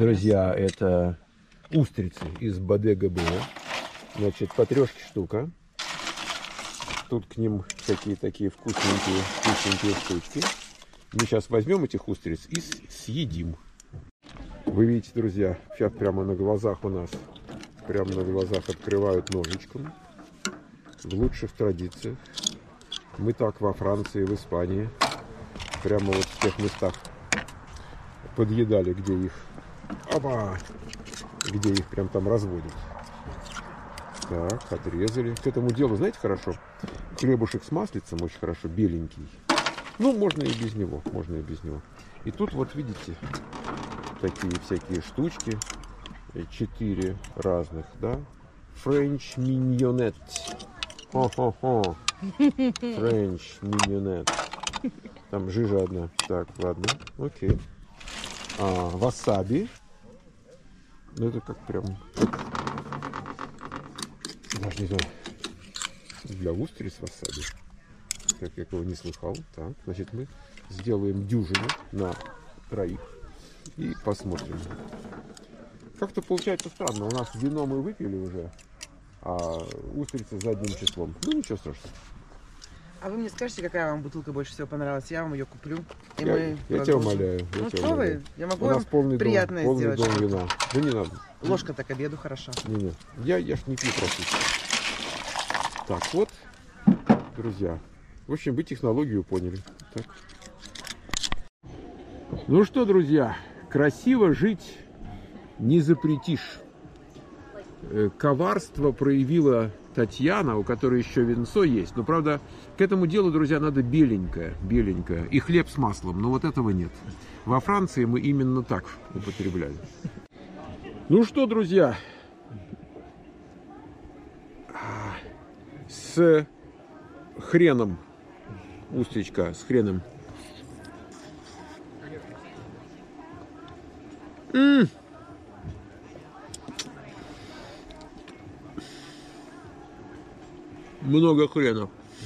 Друзья, это устрицы из Бодега было. Значит, по 3 штука. Тут к ним всякие такие вкусненькие штучки. Мы сейчас возьмем этих устриц и съедим. Вы видите, друзья, сейчас прямо на глазах у нас, прямо на глазах открывают ножичком. В лучших традициях. Мы так во Франции, в Испании, прямо вот в тех местах подъедали, где их, где их прям там разводят. Так, отрезали. К этому делу, знаете, хорошо, хлебушек с маслицем очень хорошо, беленький. Ну, можно и без него, можно и без него. И тут вот видите, такие всякие штучки, 4 разных, да. French mignonette. Хо-хо-хо. French mignonette. Там жижа одна. Так, ладно, окей. Васаби. Ну, это как прям... Даже не знаю. Для устриц васаби. Как я его не слыхал. Так, значит, мы сделаем дюжину на 3. И посмотрим. Как-то получается странно. У нас вино мы выпили уже, а устрицы задним числом. Ну, ничего страшного. А вы мне скажете, какая вам бутылка больше всего понравилась? Я вам ее куплю. И я тебя умоляю. Ну что вы? Я могу вам приятное сделать. Полный дом вина. Да не надо. Ложка-то к обеду хороша. Не-не. Я ж не пью просто. Так, вот, друзья. В общем, вы технологию поняли. Так. Ну что, друзья, красиво жить не запретишь. Коварство проявила Татьяна, у которой еще винцо есть. Но, правда, к этому делу, друзья, надо беленькое. И хлеб с маслом. Но вот этого нет. Во Франции мы именно так употребляли. Ну что, друзья, с хреном. Устричка с хреном. Много хрена.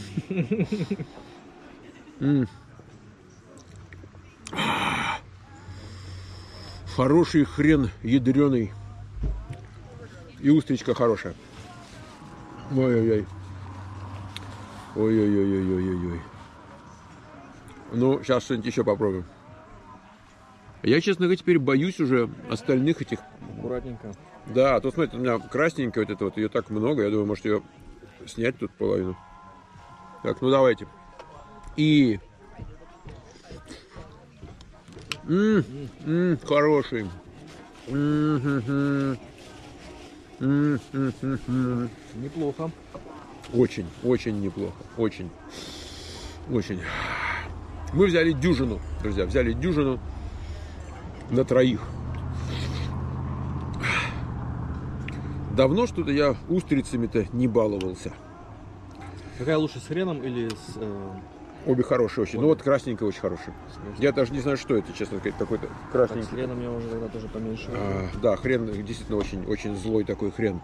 Хороший хрен, ядреный. И устричка хорошая. Ой-ой-ой. Ой-ой-ой-ой-ой-ой. Ну, сейчас что-нибудь еще попробуем. Я, честно говоря, теперь боюсь уже остальных этих. Аккуратненько. Да, а то, смотрите, у меня красненькая вот эта вот, ее так много, я думаю, может ее снять тут половину. Так, ну давайте. И... хороший. Неплохо. Очень, очень неплохо. Очень. Очень. Мы взяли дюжину, друзья, взяли дюжину на 3. Давно что-то я устрицами-то не баловался. Какая лучше, с хреном или с... Обе хорошие очень. Ну вот красненькая очень хорошая. Я даже не знаю, что это, честно сказать, какой-то красненький. Так, с хреном я уже тогда тоже поменьше. Да, хрен действительно очень, очень злой такой хрен.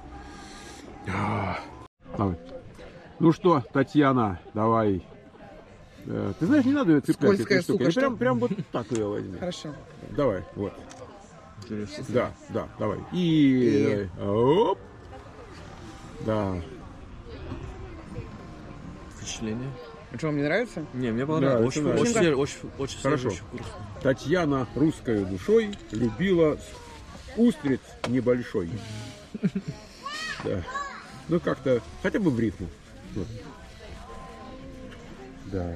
Ну что, Татьяна, давай. Ты знаешь, не надо ее цеплять. Скользкая сука. Прям вот так ее возьми. Хорошо. Давай, вот. Интересно. Да, давай. И... Оп. Да. Впечатление. А что, вам не нравится? Не, мне понравилось. Да, Очень хорошо. вкусно. Татьяна русской душой любила устриц небольшой. Да. Ну как-то, хотя бы в рифму. Вот. Да.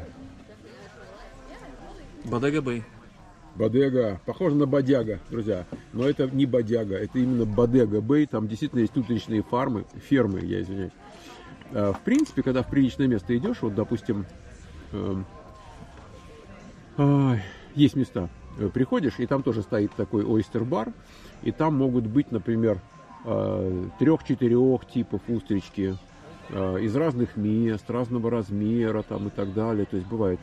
Бодега Бэй. Бодега. Похоже на бодяга, друзья. Но это не бодяга, это именно Бодега Бэй. Там действительно есть утричные фермы, я извиняюсь. В принципе, когда в приличное место идешь, вот, допустим, есть места, приходишь, и там тоже стоит такой ойстер-бар, и там могут быть, например, 3-4 типов устрички из разных мест, разного размера там и так далее. То есть бывает...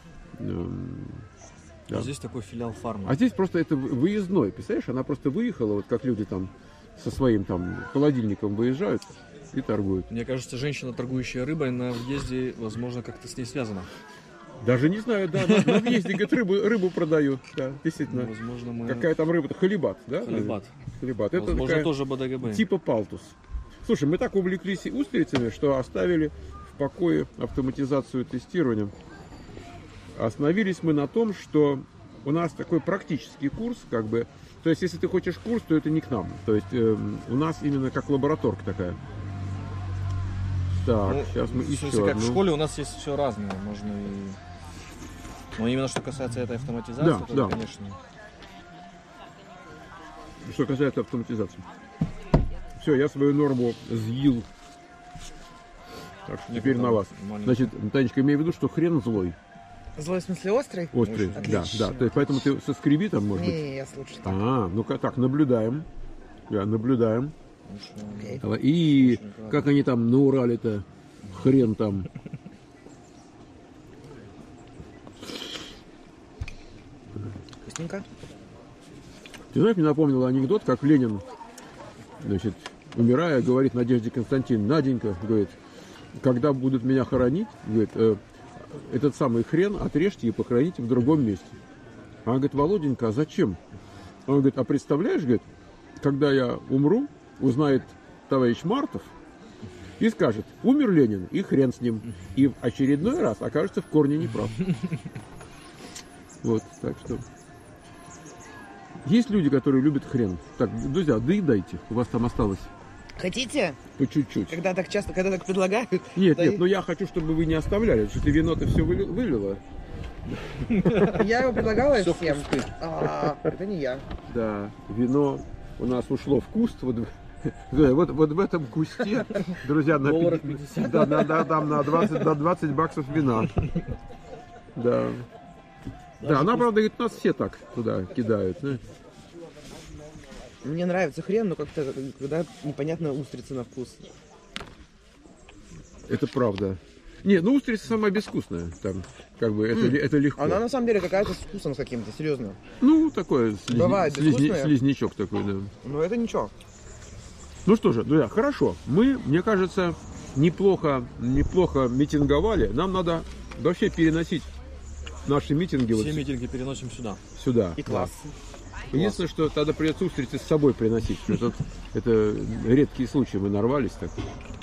Да. Здесь такой филиал фарма. А здесь просто это выездной, представляешь? Она просто выехала, вот как люди там со своим там холодильником выезжают и торгуют. Мне кажется, женщина, торгующая рыбой, на въезде, возможно, как-то с ней связана. Даже не знаю, да, на въезде, говорит, рыбу продают, да, действительно. Возможно, мы... Какая там рыба-то? Халибат, да? Халибат. Халибат. Это Возможно, такая, тоже БДГБ. типа палтус. Слушай, мы так увлеклись устрицами, что оставили в покое автоматизацию тестирования. Остановились мы на том, что у нас такой практический курс, как бы. То есть, если ты хочешь курс, то это не к нам. То есть, у нас именно как лабораторка такая. Так, Ну, сейчас мы в смысле, еще как одну. в школе у нас есть все разное. Можно и... Но именно что касается этой автоматизации, Да, то, да. конечно... Что касается автоматизации. Все, я свою норму съел. Так что теперь на вас. Маленький. Значит, Танечка, имею в виду, что хрен злой. Злой в смысле острый? Острый. Да, Отлично. да. То есть, поэтому ты соскреби там, может быть. Не, я слушаю. Ну-ка так, наблюдаем. Да, наблюдаем. Хорошо. Окей. Давай. И Очень аккуратно. как они там на Урале-то, хрен там. Вкусненько. Ты знаешь, мне напомнил анекдот, как Ленин, значит, умирая, говорит Надежде Константиновне: Наденька, говорит, когда будут меня хоронить, говорит, этот самый хрен отрежьте и похороните в другом месте. Она говорит: Володенька, а зачем? Он говорит: а представляешь, говорит, когда я умру, узнает товарищ Мартов и скажет: умер Ленин, и хрен с ним. И в очередной раз окажется в корне неправ. Вот, так что... Есть люди, которые любят хрен. Так, друзья, доедайте. У вас там осталось Хотите? по чуть-чуть. Когда так часто, когда так предлагают? Нет, да нет, но я хочу, чтобы вы не оставляли. Что ты вино-то все вылила. Я его предлагала Всё всем. вкусно. А, это не я. Да, вино у нас ушло в куст. Вот в этом кусте, друзья, на Долларов 50, да, там на 20 баксов вина. Да. Да, она, правда, говорит, нас все так туда кидают. Знаешь. Мне нравится хрен, но как-то, когда непонятно устрицы на вкус. Это правда. Не, ну устрица самая безвкусная. Там, как бы, это легко. Она на самом деле какая-то с вкусом с каким-то, серьезно. Ну, такой Бывает безвкусная. слизнячок такой, да. Но это ничего. Ну что же, друзья, хорошо. Мы, мне кажется, неплохо митинговали. Нам надо вообще переносить наши митинги вот Все митинги переносим сюда. сюда. И класс. Единственное, что тогда придется устрицы с собой приносить. Потому что это редкие случаи, мы нарвались так.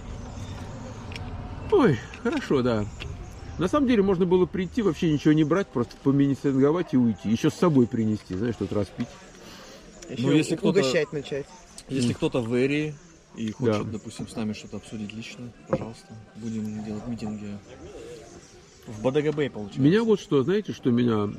Ой, хорошо, да. На самом деле можно было прийти, вообще ничего не брать, просто помитинговать и уйти. Еще с собой принести, знаешь, что-то распить. Еще Ну, если кто-то- угощать начать. Если кто-то в Эрии и хочет, Да. допустим, с нами что-то обсудить лично, пожалуйста, будем делать митинги в БДГБ, получается. Меня вот что, знаете, что меня,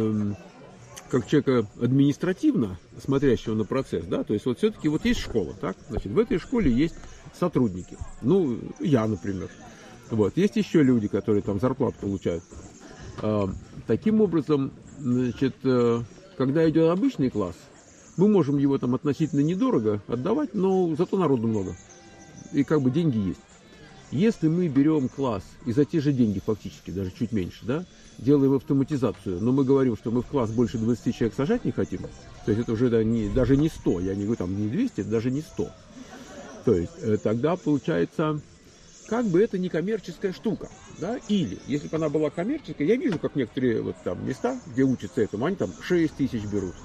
как человека административно смотрящего на процесс, да, то есть вот все-таки вот есть школа, так, значит, в этой школе есть сотрудники, ну, я, например, вот, есть еще люди, которые там зарплату получают. Таким образом, значит, когда идет обычный класс, мы можем его там относительно недорого отдавать, но зато народу много, и как бы деньги есть. Если мы берем класс и за те же деньги фактически, даже чуть меньше, да, делаем автоматизацию, но мы говорим, что мы в класс больше 20 человек сажать не хотим, то есть это уже даже не 100, я не говорю там не 200, это даже не 100. То есть тогда получается, как бы это не коммерческая штука, да, или если бы она была коммерческая, я вижу, как некоторые вот там места, где учатся этому, они там 6 тысяч берут.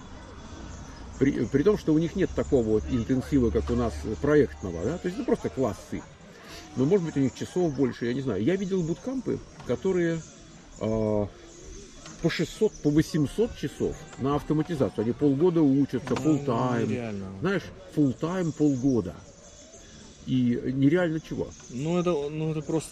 При том, что у них нет такого вот интенсива, как у нас проектного, да, то есть это просто классы. Но, может быть, у них часов больше, я не знаю. Я видел буткампы, которые по 600, по 800 часов на автоматизацию. Они полгода учатся, full-time. Нереально. Знаешь, full-time полгода. И нереально чего. Ну это просто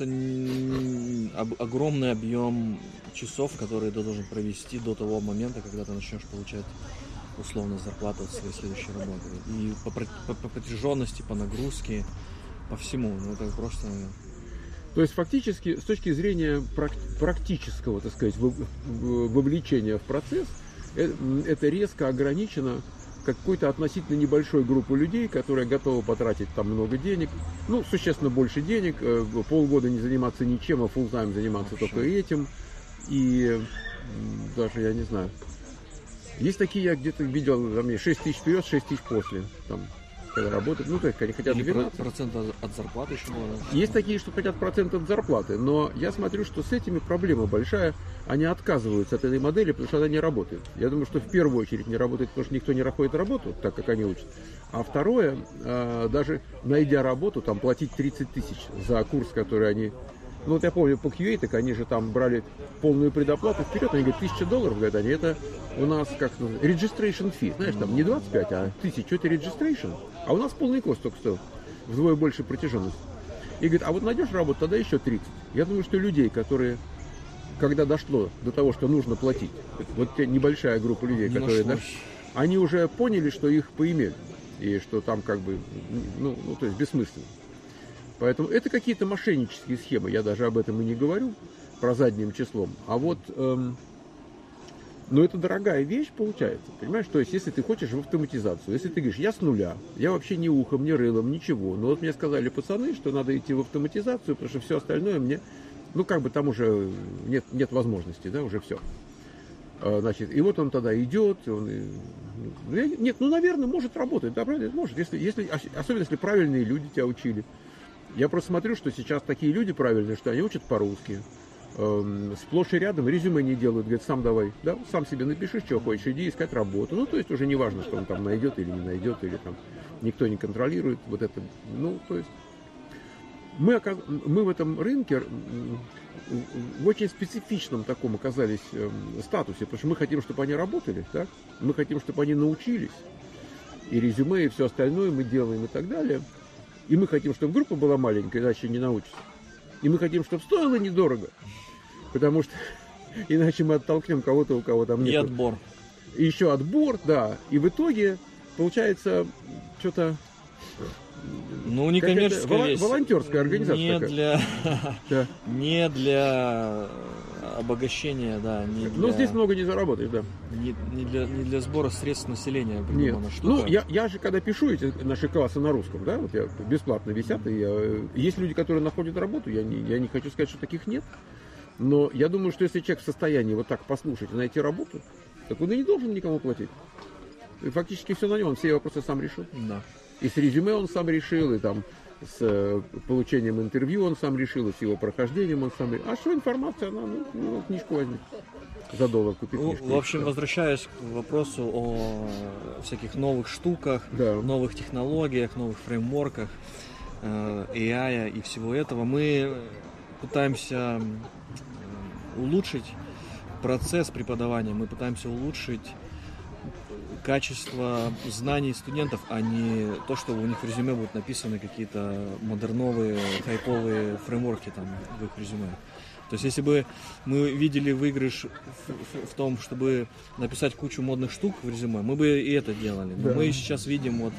огромный объем часов, которые ты должен провести до того момента, когда ты начнешь получать условно зарплату от своей следующей работы. И по протяженности, по нагрузке, по всему. Ну это просто... То есть фактически с точки зрения практического, так сказать, вовлечения в процесс, это резко ограничено какой-то относительно небольшой группой людей, которая готова потратить там много денег, ну, существенно больше денег, полгода не заниматься ничем, а full-time заниматься Вообще. только этим. И даже, я не знаю, есть такие, я где-то видел, там 6 тысяч вперед, 6 тысяч после. Там. когда работают. Ну, то есть, они хотят Или 12. процент от зарплаты еще можно. Есть такие, что хотят процент от зарплаты, но я смотрю, что с этими проблема большая. Они отказываются от этой модели, потому что она не работает. Я думаю, что в первую очередь не работает, потому что никто не находит работу, так как они учат. А второе, даже найдя работу, там платить 30 тысяч за курс, который они... Ну, вот я помню, по QA, так они же там брали полную предоплату вперед, они говорят, $1000, говорят они, это у нас как registration fee, знаешь, там не 25, а 1000, что это registration, а у нас полный кост только стоил, вдвое больше протяженность. И говорит, а вот найдешь работу, тогда еще 30. Я думаю, что людей, которые, когда дошло до того, что нужно платить, вот те небольшая группа людей, которые, да, они уже поняли, что их поимели, и что там как бы, ну то есть бессмысленно. Поэтому это какие-то мошеннические схемы, я даже об этом и не говорю, про задним числом. А вот, но это дорогая вещь получается, понимаешь? То есть, если ты хочешь в автоматизацию, если ты говоришь, я с нуля, я вообще ни ухом, ни рылом, ничего. Но вот мне сказали пацаны, что надо идти в автоматизацию, потому что все остальное мне, ну как бы там уже нет возможности, да, уже все. Значит, и вот он тогда идет, нет, ну, наверное, может работать, да, правда, может, если, особенно если правильные люди тебя учили. Я просто смотрю, что сейчас такие люди правильные, что они учат по-русски. Сплошь и рядом резюме не делают. Говорят, сам давай, да, сам себе напиши, что хочешь, иди искать работу. Ну, то есть уже не важно, что он там найдет или не найдет, или там никто не контролирует вот это. Ну, то есть мы в этом рынке в очень специфичном таком оказались статусе, потому что мы хотим, чтобы они работали, так? Мы хотим, чтобы они научились. И резюме, и все остальное мы делаем и так далее. И мы хотим, чтобы группа была маленькая, иначе не научится. И мы хотим, чтобы стоило недорого, потому что иначе мы оттолкнем кого-то, у кого там нет. И отбор. И еще отбор, да. И в итоге получается что-то... Ну, не коммерческая вещь. Волонтерская организация. Не такая. для... Да. Не для обогащения, да. Не для... Ну, здесь много не заработаешь, да. Не для сбора средств населения Нет. придумана штука. Ну, я же когда пишу эти наши классы на русском, да, вот я бесплатно висят, и есть люди, которые находят работу, я не хочу сказать, что таких нет, но я думаю, что если человек в состоянии вот так послушать и найти работу, так он и не должен никому платить. И фактически все на нем, он все вопросы сам решил. Да. И с резюме он сам решил, и там с получением интервью он сам решил, и с его прохождением он сам решил. А что информация, она, ну книжку возьми. За $1 купить книжку. В общем, возвращаясь к вопросу о всяких новых штуках, Да. новых технологиях, новых фреймворках, AI и всего этого, мы пытаемся улучшить процесс преподавания, мы пытаемся улучшить качество знаний студентов, а не то, что у них в резюме будут написаны какие-то модерновые, хайповые фреймворки там в их резюме. То есть, если бы мы видели выигрыш в том, чтобы написать кучу модных штук в резюме, мы бы и это делали. Но мы сейчас видим вот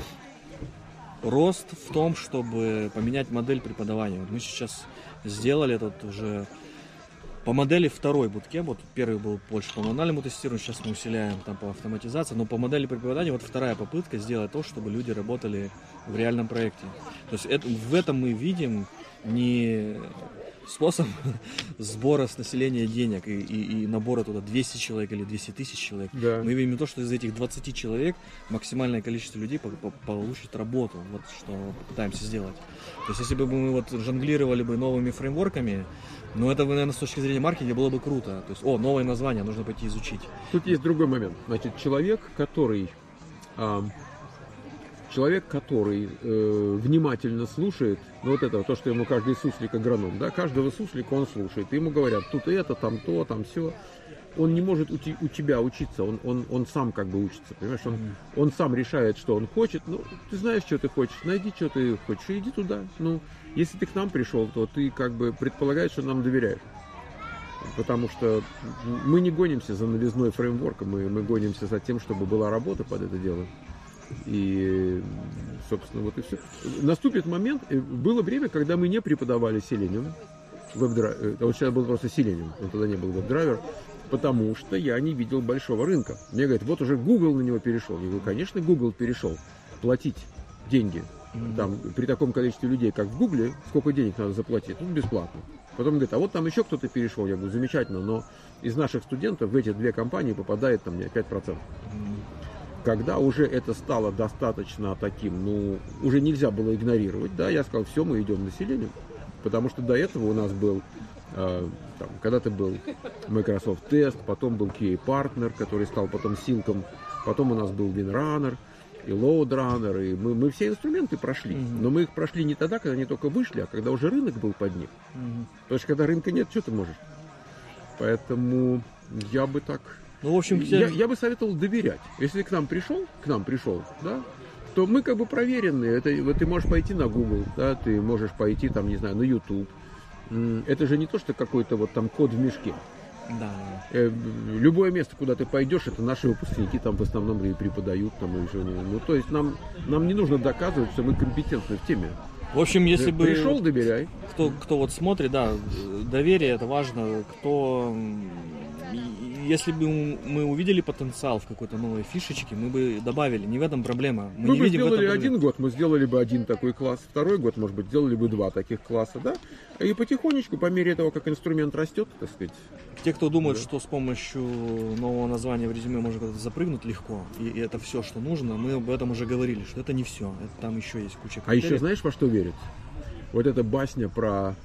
рост в том, чтобы поменять модель преподавания. Вот мы сейчас сделали этот уже по модели второй bootcamp. Вот первый был больше по мануальному тестированию, сейчас мы усиляем там по автоматизации, но по модели преподавания вот вторая попытка сделать то, чтобы люди работали в реальном проекте. То есть в этом мы видим не способ сбора с населения денег и набора туда 200 человек или 200 тысяч человек. Да. Мы видим то, что из этих 20 человек максимальное количество людей получит работу. Вот что пытаемся сделать. То есть если бы мы вот жонглировали бы новыми фреймворками, ну это, наверное, с точки зрения маркетинга было бы круто. То есть, новое название, нужно пойти изучить. Тут есть другой момент. Значит, человек, который внимательно слушает, ну вот это, то, что ему каждый суслик агроном, да, каждого суслика он слушает, ему говорят, тут это, там то, там все. Он не может у тебя учиться, он сам как бы учится, понимаешь, он сам решает, что он хочет. Ну, ты знаешь, что ты хочешь, найди, что ты хочешь, и иди туда. Ну, если ты к нам пришел, то ты как бы предполагаешь, что нам доверяешь. Потому что мы не гонимся за новизной фреймворком, мы гонимся за тем, чтобы была работа под это дело. И, собственно, вот и все. Наступит момент, было время, когда мы не преподавали Selenium, WebDriver, вот сейчас был просто Selenium, но тогда не был WebDriver, потому что я не видел большого рынка. Мне говорят, вот уже Google на него перешел. Я говорю, конечно, Google перешел. Платить деньги. Там, при таком количестве людей, как в Гугле, сколько денег надо заплатить? Тут бесплатно. Потом говорит, а вот там еще кто-то перешел. Я говорю, замечательно, но из наших студентов в эти две компании попадает там мне 5%. когда уже это стало достаточно таким, ну, уже нельзя было игнорировать, да, я сказал, все, мы идем населением. Потому что до этого у нас был, там, когда-то был Microsoft Test, потом был QA Partner, который стал потом Силком, потом у нас был WinRunner и LoadRunner, и мы все инструменты прошли. Но мы их прошли не тогда, когда они только вышли, а когда уже рынок был под них. Потому что когда рынка нет, что ты можешь? Поэтому я бы так... Ну, в общем, я бы советовал доверять. Если к нам пришел, да, то мы как бы проверенные. Это, вот ты можешь пойти на Google, да, ты можешь пойти там, не знаю, на YouTube. Это же не то, что какой-то вот там код в мешке. Да. Любое место, куда ты пойдешь, это наши выпускники там в основном и преподают там и еще не. Ну, то есть нам не нужно доказывать, что мы компетентны в теме. В общем, если бы... Пришел, доверяй. Кто вот смотрит, да, доверие это важно. Если бы мы увидели потенциал в какой-то новой фишечке, мы бы добавили. Не в этом проблема. Мы бы сделали один год, мы сделали бы один такой класс. Второй год, может быть, сделали бы 2 таких класса, да? И потихонечку, по мере того, как инструмент растет, так сказать. Те, кто думает, что с помощью нового названия в резюме можно как-то запрыгнуть легко, и это все, что нужно, мы об этом уже говорили, что это не все. Это там еще есть куча критериев. А еще знаешь, во что верят? Вот эта басня про...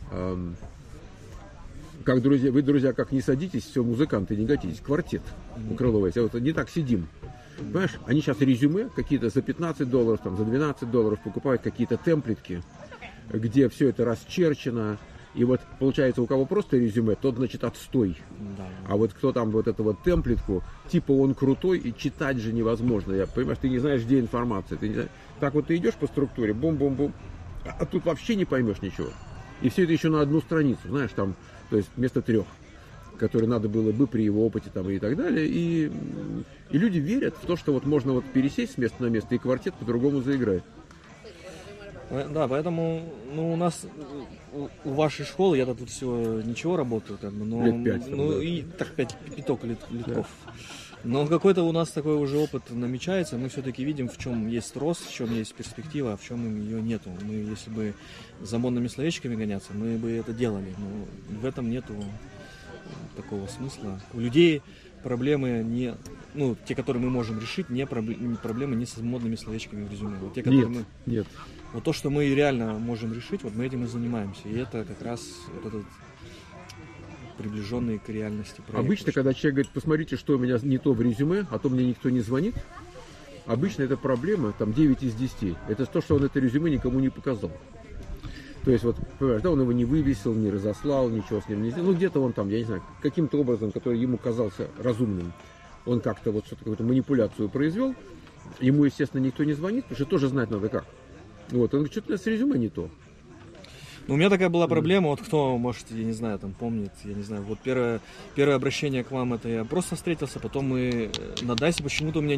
Как друзья, вы, друзья, как не садитесь, все, музыканты, не готитесь. Квартет у Крылова есть. А вот не так сидим. Понимаешь, они сейчас резюме какие-то за $15, там, за $12 покупают какие-то темплетки, где все это расчерчено. И вот получается, у кого просто резюме, тот, значит, отстой. Да. А вот кто там вот эту вот темплетку, типа он крутой, и читать же невозможно. Понимаешь, ты не знаешь, где информация. Ты не знаешь. Так вот ты идешь по структуре, бум-бум-бум, а тут вообще не поймешь ничего. И все это еще на одну страницу, знаешь, там, то есть вместо 3, которые надо было бы при его опыте там и так далее. И люди верят в то, что вот можно вот пересесть с места на место, и квартет по-другому заиграет. Да, поэтому, ну, у нас, у вашей школы, я тут всего ничего работаю, как бы, но... Лет 5. Ну, да. и так 5 летков. Да. Но какой-то у нас такой уже опыт намечается, мы все-таки видим, в чем есть рост, в чем есть перспектива, а в чем ее нету. Мы, если бы за модными словечками гоняться, мы бы это делали, но в этом нету такого смысла. У людей проблемы не... Ну, те, которые мы можем решить, проблемы не с модными словечками в резюме. Вот те, которые Нет. Вот то, что мы реально можем решить, вот мы этим и занимаемся. И это как раз вот этот приближенный к реальности проект. Обычно, когда человек говорит, посмотрите, что у меня не то в резюме, а то мне никто не звонит, обычно это проблема, там 9 из 10. Это то, что он это резюме никому не показал. То есть, вот, понимаешь, да, он его не вывесил, не разослал, ничего с ним не сделал. Ну, где-то он там, я не знаю, каким-то образом, который ему казался разумным, он как-то вот что-то, какую-то манипуляцию произвел. Ему, естественно, никто не звонит, потому что тоже знать надо как. Вот, он говорит, что-то с резюме не то. Ну, у меня такая была проблема, вот кто, может, я не знаю, там помнит, я не знаю, вот первое обращение к вам, это я просто встретился, потом мы на DICE почему-то у меня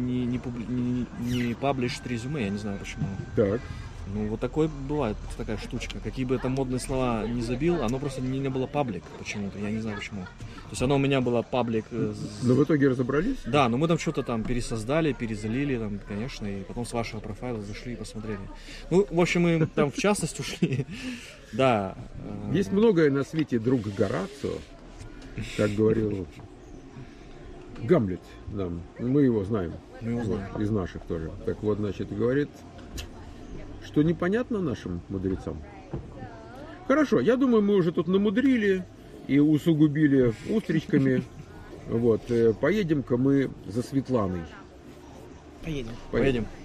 не паблишит резюме, я не знаю почему. Так. Ну, вот такой бывает, такая штучка. Какие бы там модные слова не забил, оно просто не было паблик почему-то, я не знаю почему. То есть оно у меня было паблик. Но в итоге разобрались? Да, но мы там что-то там пересоздали, перезалили, там, конечно, и потом с вашего профайла зашли и посмотрели. Ну, в общем, мы там в частность ушли. Да. Есть многое на свете, друг Горацио, как говорил Гамлет нам. Мы его знаем. Мы его знаем. Вот, из наших тоже. Так вот, значит, говорит, что непонятно нашим мудрецам. Хорошо, я думаю, мы уже тут намудрили и усугубили устричками. Вот, поедем-ка мы за Светланой. Поедем. Поедем.